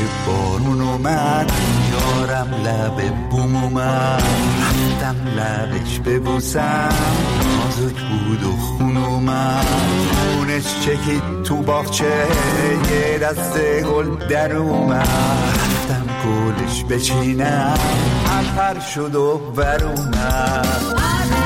بارون اومد یارم لب بوم اومد رفتم لبش ببوسم نازک بود و خون اومد خونش چکید تو باغچه یه دست گل در اومد رفتم گلش بچینم پرپر شد و بر اومد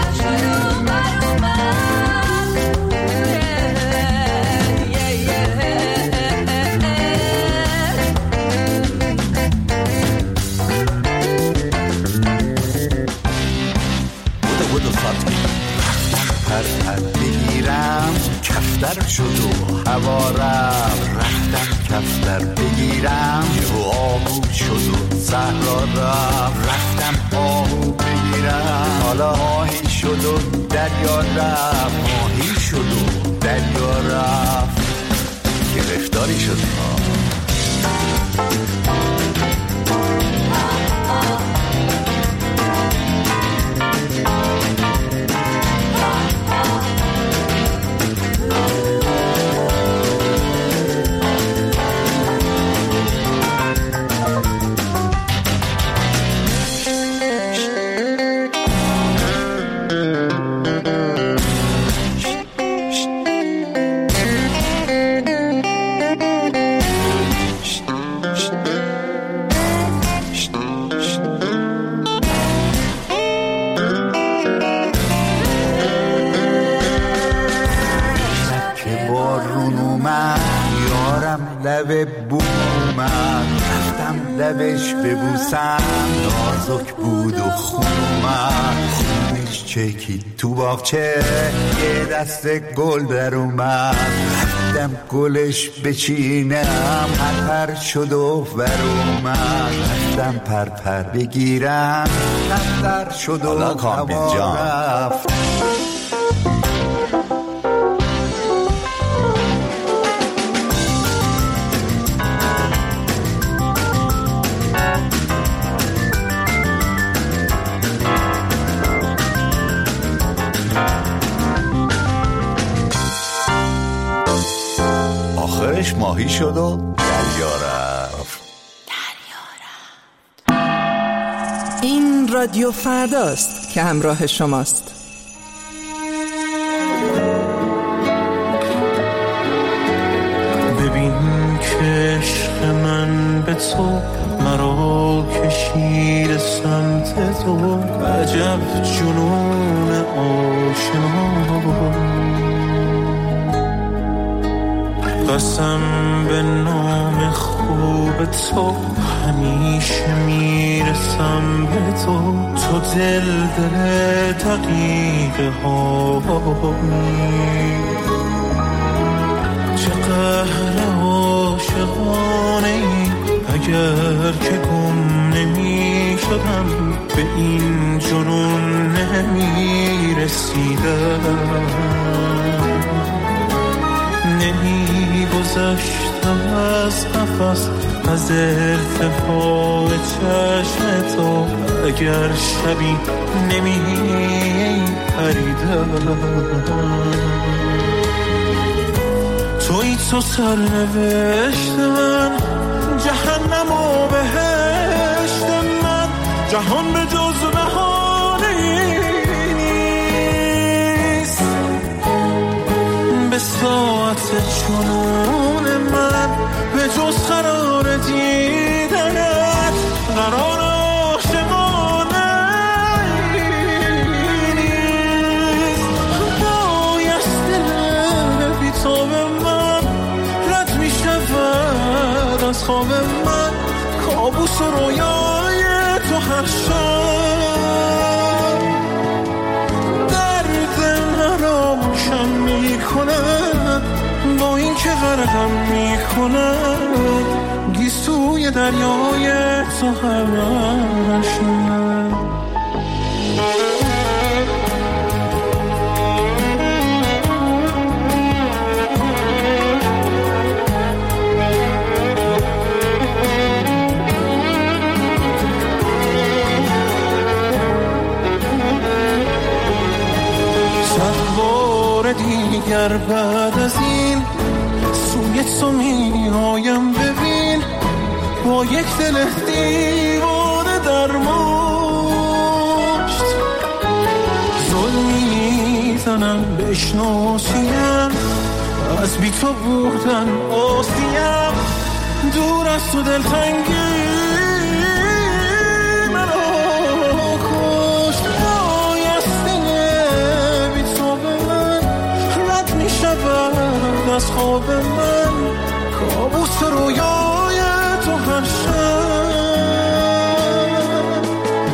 بگیرم کفتر شد و هوا رفتم کفتر بگیرم یه آهو شد و صحرا رفتم آهو بگیرم حالا آهی شد و دریا رفت ماهی شد و دریا رفت گرفتاری شد لب بوم اومد رفتم لبش ببوسم نازک بود و خون اومد خونش چکید تو باغچه یه دست گل در اومد رفتم گلش بچینم پرپر شد و ور اومد رفتم پرپر بگیرم کفتر شد و هوا رفت ماهی شد و دریا رفت. این رادیو فرداست که همراه شماست. ببین که عشق من به تو مرا کشید سمت تو عجب جنون آشنا قسم به نام خوب تو همیشه میرسم به تو تو دل دقیقه ها چه قهر عاشقانه ای اگر که گم نمی شدم به این جنون نمی رسیدم نمی گذشتم از نفس از ارتفاع چشم تو اگر شبی نمی پریدم توی تو سرنوشت من جهنم و بهشت من جهان به جز بهانه‌ای نیست به ساعت جنون من به جز قرار دیدنت قرار عاشقانه نیست بایست دل بی‌تاب من رد می شود از خواب من کابوس و رویای تو هر شب درد مرا کم می کند با این که غرقم می کند گیسوی دریای تو همشم دیگر بعد از این سوی تو می آیم ببین با با یک دل دیوانه در مشت ظلمی زنم بشناسیم از بی تو بودن آسیم دور از تو دلتنگی منو کشت بایستینه بی تو به من رد می شود از خواب من کابوس رویای تو هر شب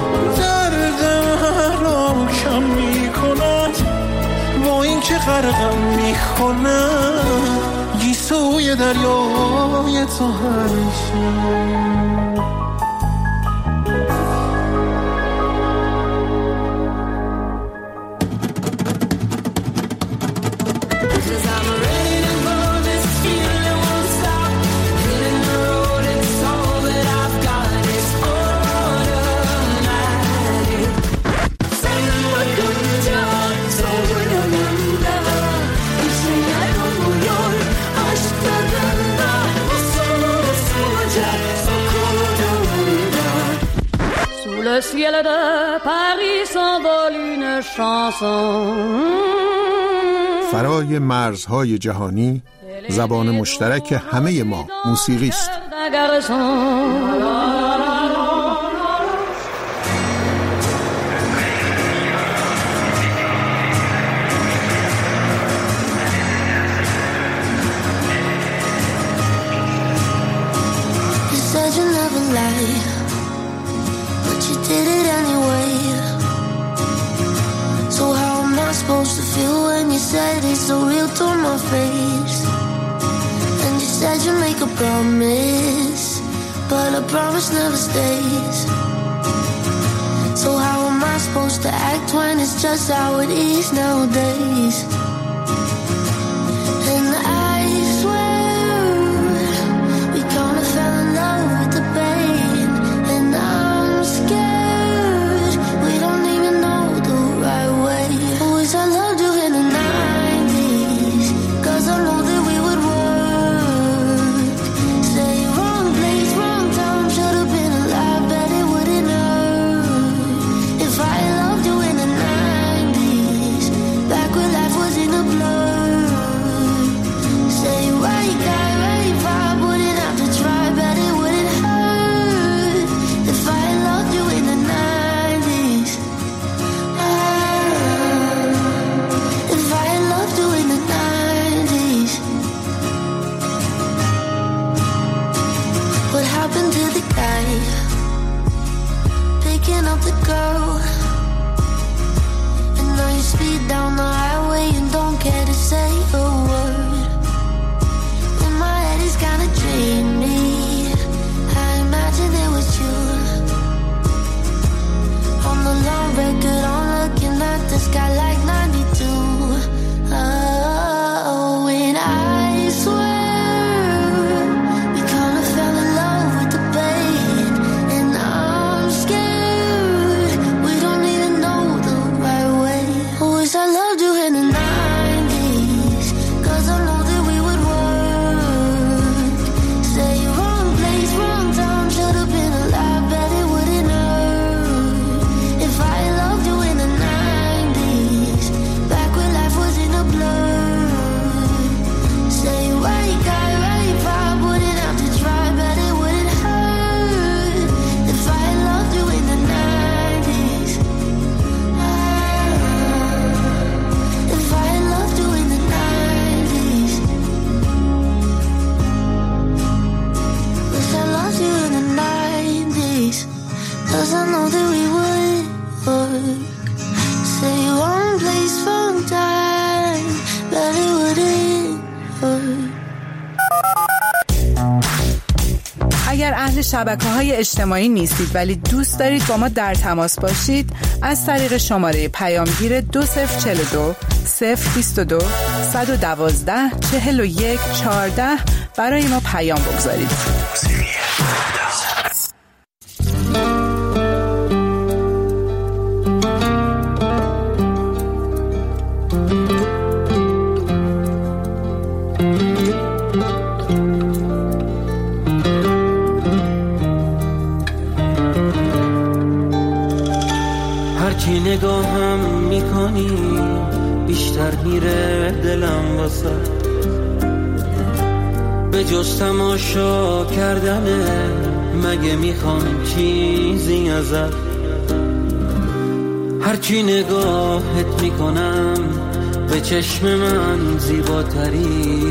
دردم را کم می کند با این که غرقم می کند گیسوی دریای تو هر شب Le ciel de Paris s'envole une chanson. فرای مرزهای جهانی زبان مشترک همه ما موسیقی است. Did it anyway. So how am I supposed to feel when you said it's so real to my face? And you said you make a promise, but a promise never stays. So how am I supposed to act when it's just how it is nowadays? And I swear we kinda fell in love with the pain, and I'm scared. Up the girl, and now you speed down the highway and don't care to say a word. In my head it's kinda dreamy, I imagine it was you. On the long record, I'm looking at the sky like 92. Oh, and I swear we kinda fell in love with the pain, and I'm scared. I loved you in the 90s, 'cause I know that we would work. Say wrong place, wrong time, should've been alive, bet it wouldn't hurt. If I loved you in the 90s, back when life was in a blur. Say right guy, right vibe, wouldn't have to try, bet it wouldn't hurt. If I loved you in the 90s, if I loved you in the 90s, wish I loved you in the 90s, 'cause I know that we would work. Say one place, one time, but it wouldn't hurt. اگر اهل شبکه‌های اجتماعی نیستید ولی دوست دارید با ما در تماس باشید، از طریق شماره پیامگیر 2042 022 112 41 14 برای ما پیام بگذارید. هرچی نگاهم میکنی بیشتر میره دلم واسه به جز تماشا کردنه. مگه میخوام چیزی ازت؟ هرچی نگاهت میکنم به چشم من زیباتری،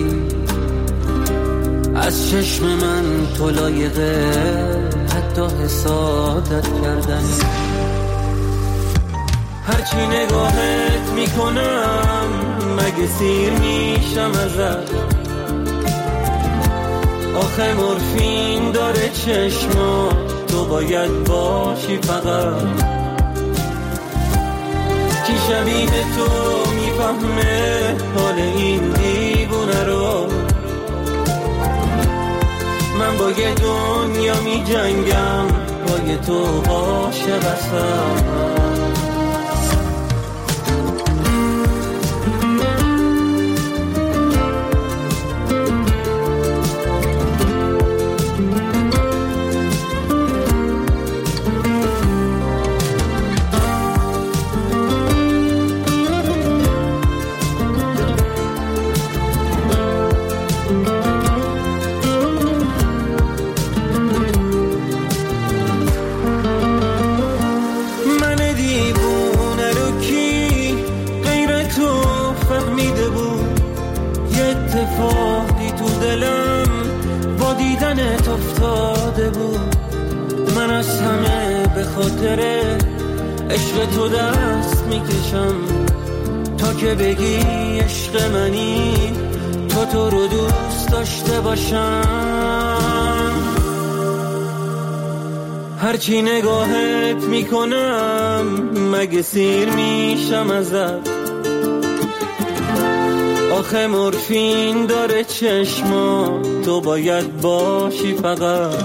از چشم من تو لایقه حتی حسادت کردنی. هرچی نگاهت میکنم مگه سیر میشم ازت؟ آخه مورفین داره چشما، تو باید باشی فقط. کی شبیه تو میفهمه حال این دیوونه رو؟ من با یه دنیا میجنگم، با یه تو عاشقم. اتفاقی تو دلم با دیدنت افتاده بود. من از همه به خاطر عشق تو دست میکشم، تا که بگی عشق منی تو رو دوست داشته باشم. هرچی نگاهت میکنم مگه سیر میشم ازت؟ آخه مورفین داره چشما، تو باید باشی فقط.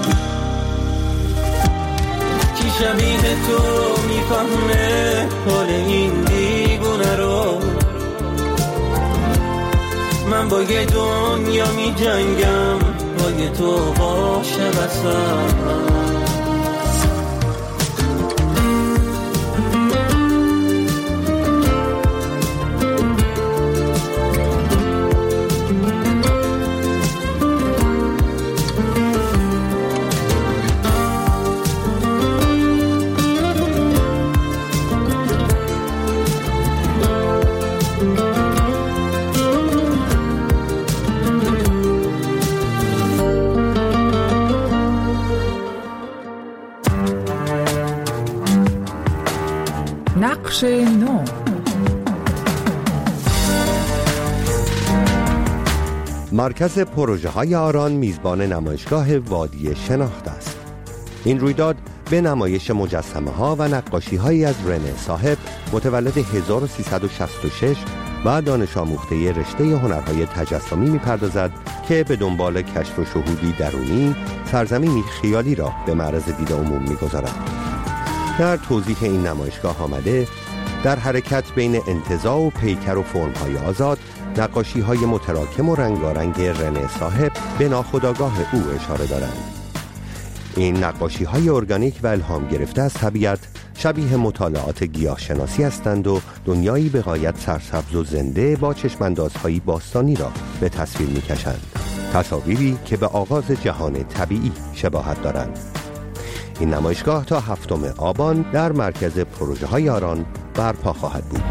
کی شبیه تو میفهمه حال این دیوونه رو؟ من با یه دنیا میجنگم، با یه تو عاشقم. نقش نو. مرکز پروژه های آران میزبان نمایشگاه وادی شناخت است. این رویداد به نمایش مجسمه ها و نقاشی هایی از رنه صاحب متولد 1366 و دانش آموخته رشته هنرهای تجسمی میپردازد که به دنبال کشف و شهودی درونی سرزمینی خیالی را به معرض دید عموم میگذارد. در توضیح این نمایشگاه آمده در حرکت بین انتزاع و پیکر و فرم‌های آزاد، نقاشی‌های متراکم و رنگارنگ رنه صاحب به ناخودآگاه او اشاره دارند. این نقاشی‌های ارگانیک و الهام گرفته از طبیعت شبیه مطالعات گیاهشناسی هستند و دنیایی به غایت سرسبز و زنده با چشماندازهای باستانی را به تصویر می‌کشند. تصاویری که به آغاز جهان طبیعی شباهت دارند. این نمایشگاه تا 7 آبان در مرکز پروژه های آران برپا خواهد بود.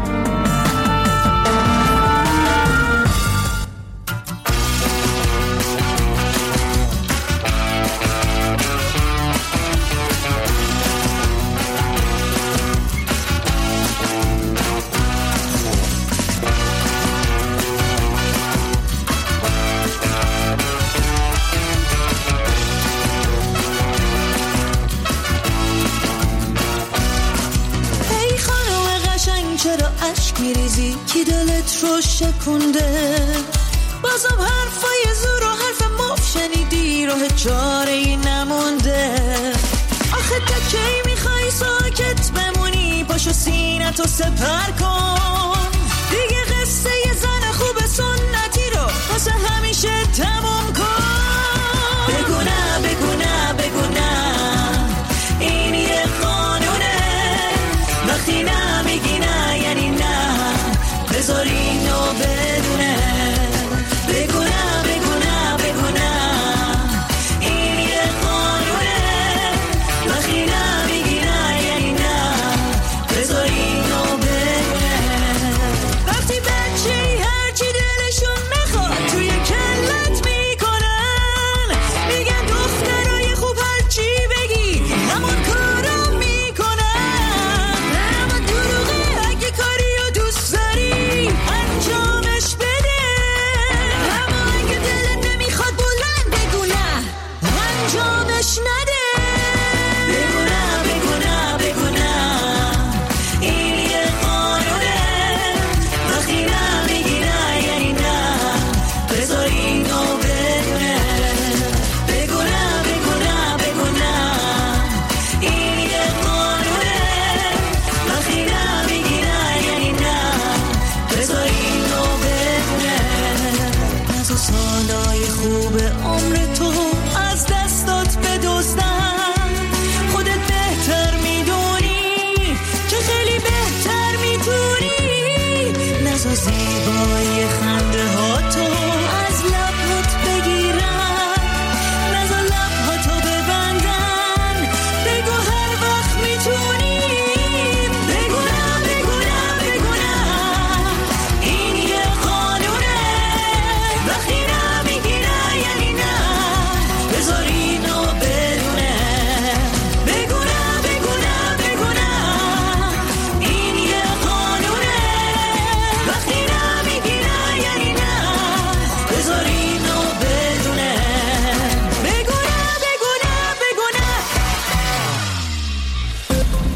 میریزی کی دلت رو شکونده؟ بازم حرفای زور و حرف مف شنیدی، راه چاره‌ای نمونده. آخه تا کی میخوای ساکت بمونی؟ پاشو سینه‌تو سپر کن دیگه، قصه ی زن خوب سنتی رو واسه همیشه تموم کن. بگو نه بگو نه بگو نه، این یه قانونه. وقتی نه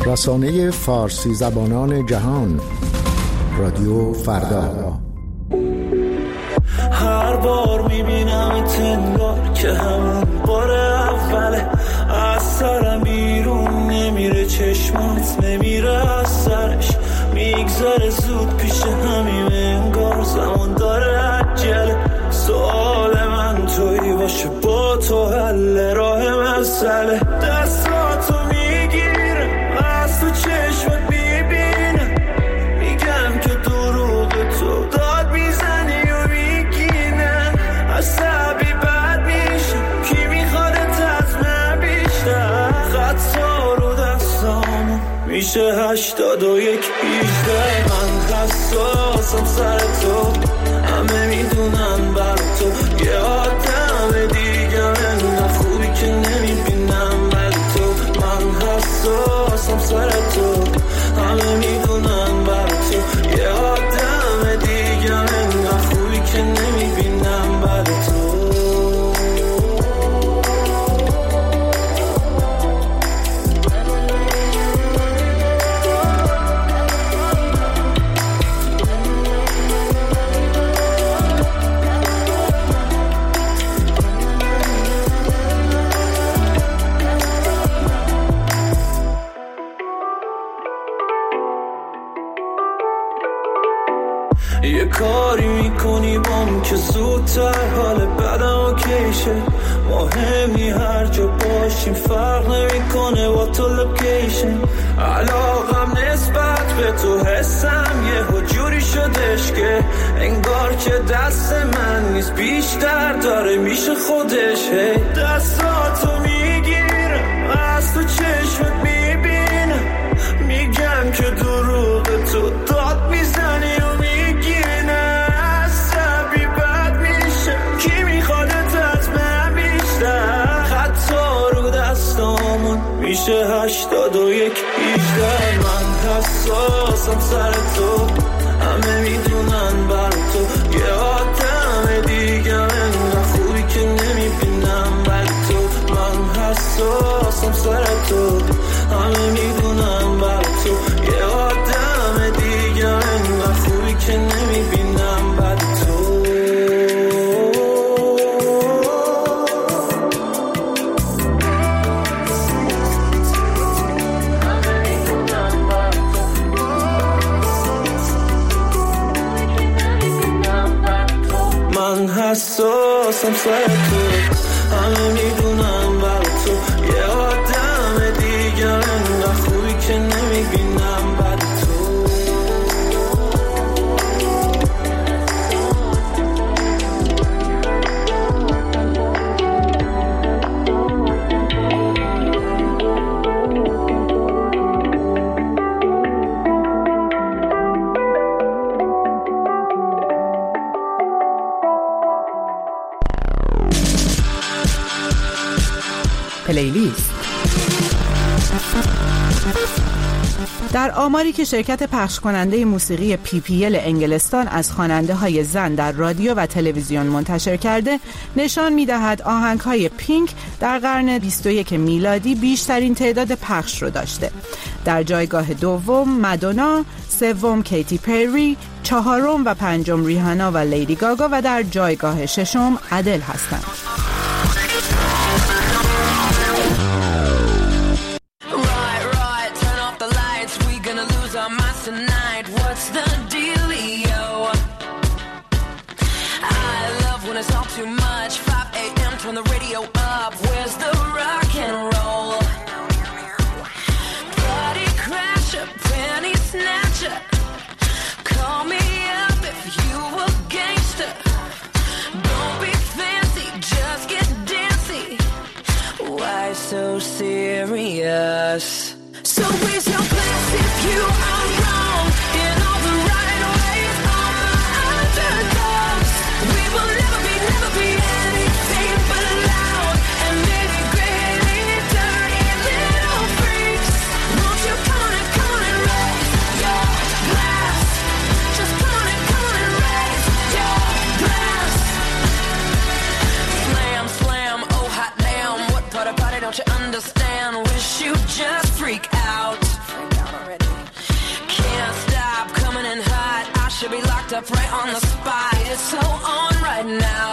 رسانه فارسی زبانان جهان، رادیو فردا. هر بار میبینم تنگار که همون بار اوله، از سرم بیرون نمیره، چشمات نمیره از سرش، میگذره زود پیش همیم، انگار زمان داره عجله. سوال من تویی باشه با تو حل راه مسئله، دستاتو میگیره از تو چشمت میبینه، میگم که دروغ تو داد میزنی و میگینه، عصبی بد میشه کی میخواد تطمه بیشتر، خطا رو دستامون میشه 81 18. من حساسم سر تو، همه میدونن بر تو یه آدم دیگه، انقدر خوبی که نمیبینم بر تو. من حساسم سر تو، همه میدونن بر تو یه آدم دیگه، انقدر خوبی که نمیبینم بر تو. یه کاری میکنی بام که زودتر حال بدم اوکیشه، مهمی هر جا باشیم فرق نمیکنه با تو لوکیشن، علاقم نسبت به تو حسم یه جوری شدش که انگار که دست من نیست، بیشتر داره میشه خودش. دستاتو میگیره از تو چشمت میبینه، میگم که دروغ تو داد میزنی و میگینه، عصبی بد میشه کی میخواد تطمه بیشتر، خطا رو دستامون میشه 81 18. من حساسم سر تو، همه میدونن بر تو یه آدم دیگه، انقدر خوبی که نمیبینم بر تو. من حساسم سر تو، همه میدونن بر تو یه آدم دیگه، انقدر خوبی که نمیبینم بر تو. من حساسم سر تو، همه میدونم بر تو یه آدم دیگه، انقدر خوبی که نمیبینم بر تو. پلیلیست. در آماری که شرکت پخش کننده موسیقی PPL انگلستان از خواننده های زن در رادیو و تلویزیون منتشر کرده، نشان می‌دهد آهنگ های پینک در قرن 21 میلادی بیشترین تعداد پخش رو داشته. در جایگاه دوم مادونا، سوم کیتی پری، چهارم و پنجم ریهانا و لیدی گاگا و در جایگاه ششم ادل هستند. So serious. So raise your glass if you are wrong in all the right ways. All the underdogs, we will never be anything but loud and maybe greatly dirty little freaks. Won't you come on and raise your glass? Just come on and raise your glass. Slam, slam, oh hot damn, what part of party don't you understand? Wish you just freak out. locked up right on the spot. It's so on right now.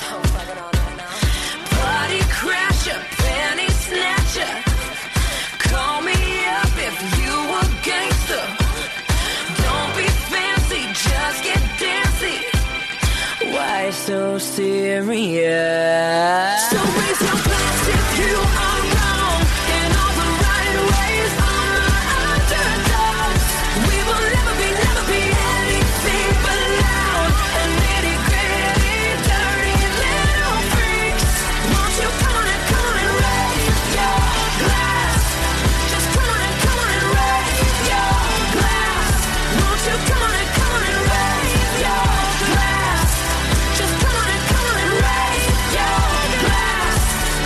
Party crasher, penny snatcher. Call me up if you a gangster. Don't be fancy, just get dancy. Why so serious? So raise your glass if you are wrong. In all the right ways, I'm the underdogs. We will never be anything but loud and nitty gritty, dirty little freaks. Won't you come on and raise your glass? Just come on and raise your glass. Won't you come on and raise your glass? Just come on and raise your glass.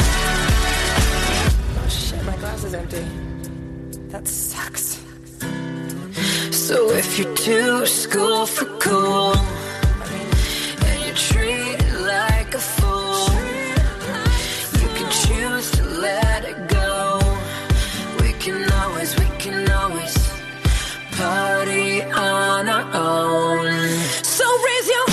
Oh shit, my glass is empty. That sucks. So if you're too school for cool and you treat it like a fool, you can choose to let it go. We can always party on our own. So raise your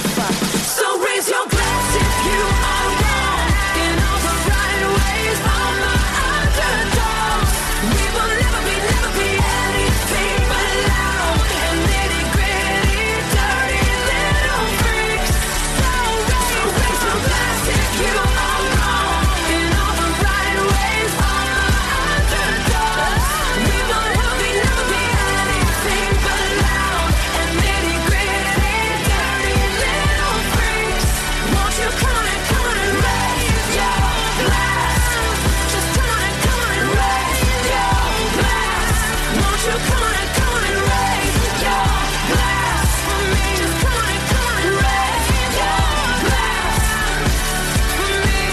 glass if you are wrong. In all the right ways, I'm the underdog. We will never be anything but loud and nitty gritty, dirty little freaks. So raise your glass if you are wrong. In all the right ways, I'm the underdog. We will never be anything but loud and nitty gritty, dirty little freaks. Won't you come on and raise your glass? Just come on and raise your glass. Won't you come on and raise your glass for me? Just come on and raise your glass for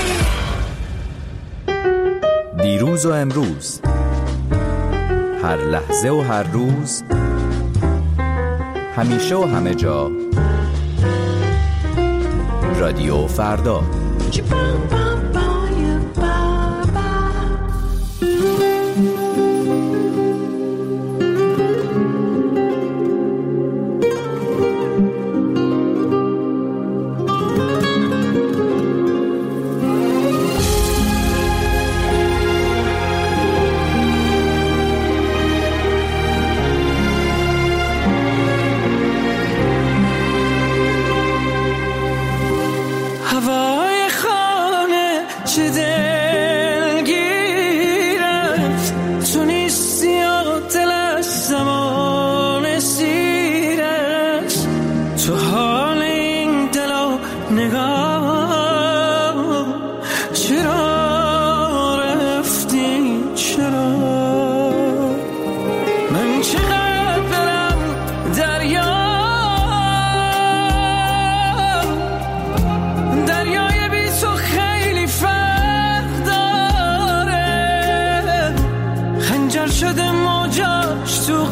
me. دیروز و امروز، هر لحظه و هر روز، همیشه و همه جا، رادیو فردا. هوای خانه چه دلگیرت، تو نیستی و دلش زمان سیرت. تو حال این دل و نگاه چرا رفتی، چرا؟ من چقدر دلم دریای بی تو خیلی فرق داره. خنجر شده موجاش تو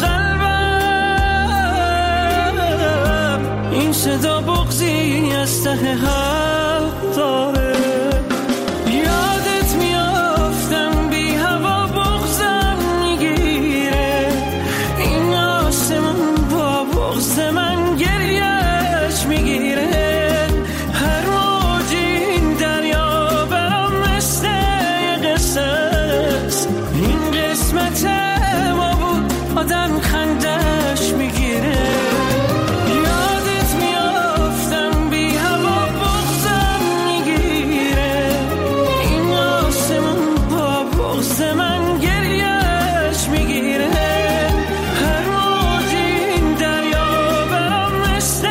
قلبم، این صدا بغضی از ته حق داره. یادت میافتم بی هوا بغضم میگیره، این آسمون با بغض من گریهش میگیره. این قسمت ما بود آدم خندش میگیره. یادت میافتم بی هوا بغضم میگیره، این آسمون با بغض من گریهش میگیره. هر موج این دریا برام مثل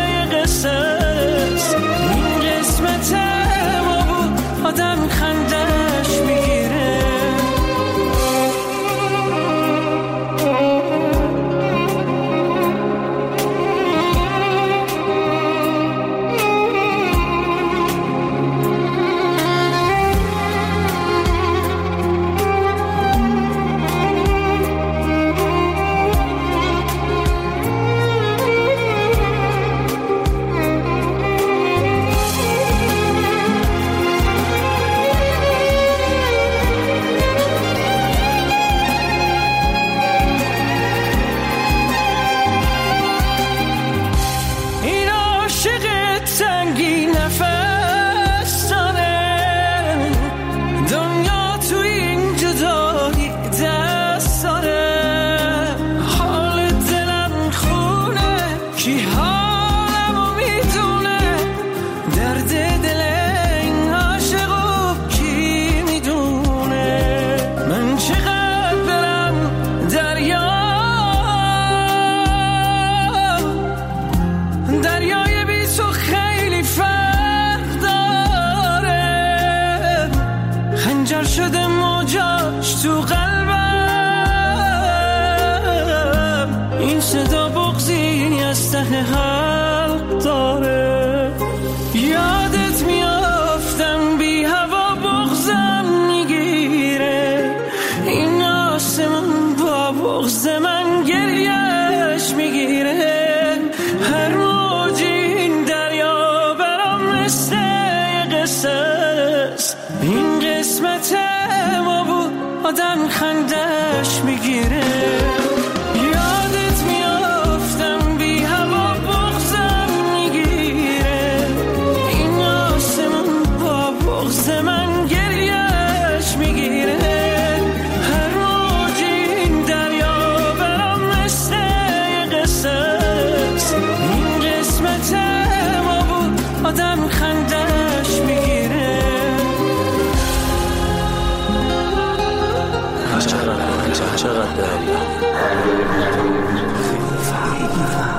قصص، این قسمت ما بود آدم خندش میگیره. ته حلق داره. یادت میافتم بی هوا بغضم میگیره، این آسمون با بغض من گریهش میگیره. هر موج این دریا برام مثل قصه است، این قسمت ما بود آدم خندش میگیره. یادت میافتم بی هوا بغضم میگیره، این آسمون با بغض من گریهش میگیره. هر موج این دریا برام مثل قصه است، این قسمت ما بود آدم خندش میگیره. چقدر